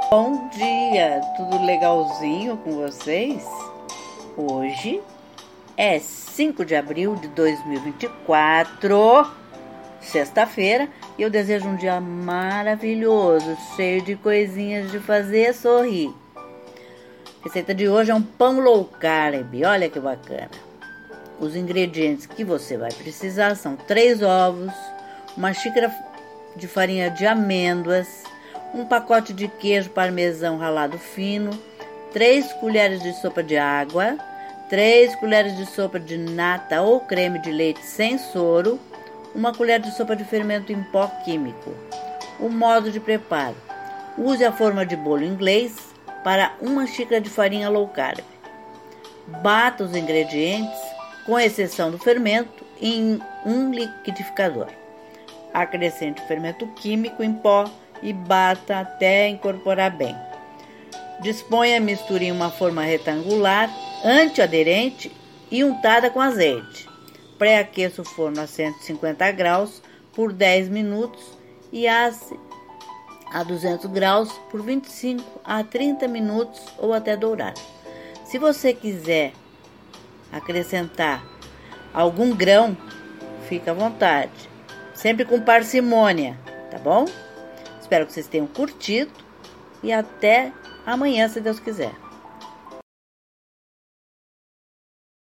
Bom dia, tudo legalzinho com vocês? Hoje é 5 de abril de 2024, sexta-feira, e eu desejo um dia maravilhoso, cheio de coisinhas de fazer sorrir. A receita de hoje é um pão low carb, olha que bacana. Os ingredientes que você vai precisar são 3 ovos, uma xícara de farinha de amêndoas, um pacote de queijo parmesão ralado fino, 3 colheres de sopa de água, 3 colheres de sopa de nata ou creme de leite sem soro, uma colher de sopa de fermento em pó químico. O modo de preparo: use a forma de bolo inglês para uma xícara de farinha low carb. Bata os ingredientes, com exceção do fermento, em um liquidificador. Acrescente o fermento químico em pó e bata até incorporar bem. Disponha a mistura em uma forma retangular, antiaderente e untada com azeite. Pré-aqueça o forno a 150 graus por 10 minutos e asse a 200 graus por 25 a 30 minutos ou até dourar. Se você quiser acrescentar algum grão, fica à vontade, sempre com parcimônia, tá bom? Espero que vocês tenham curtido e até amanhã, se Deus quiser.